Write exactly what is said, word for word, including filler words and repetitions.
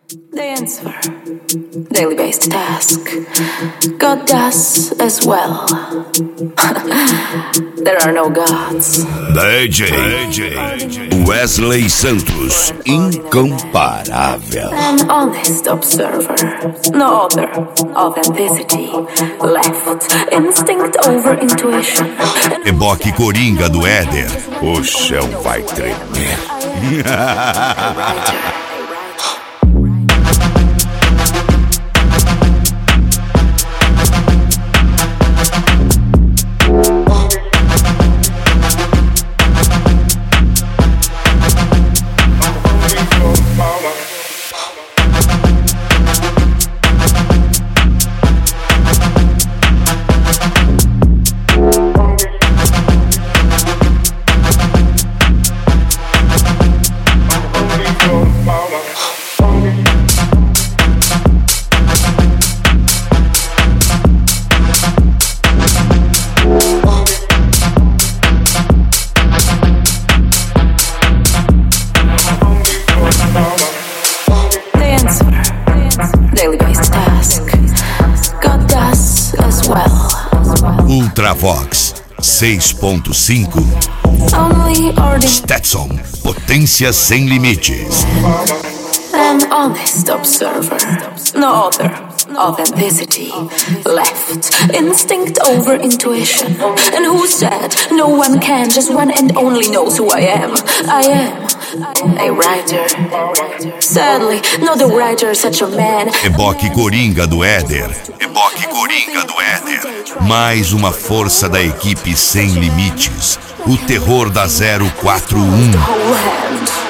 The answer, daily based task. God does as well. There are no gods. D J Wesley Santos, incomparável. An honest observer, no other authenticity. Left, instinct over intuition. Reboque coringa do Éder, o chão vai tremer. Ultravox seis ponto cinco. Stetson, potência sem limites. An honest observer, no other authenticity. Left, instinct over intuition. And who said no one can, just one and only knows who I am? I am a writer. Sadly, not a writer, such a man. Reboque coringa do Éder. Reboque coringa do Éder. Mais uma força da equipe sem limites. O terror da zero quatro um.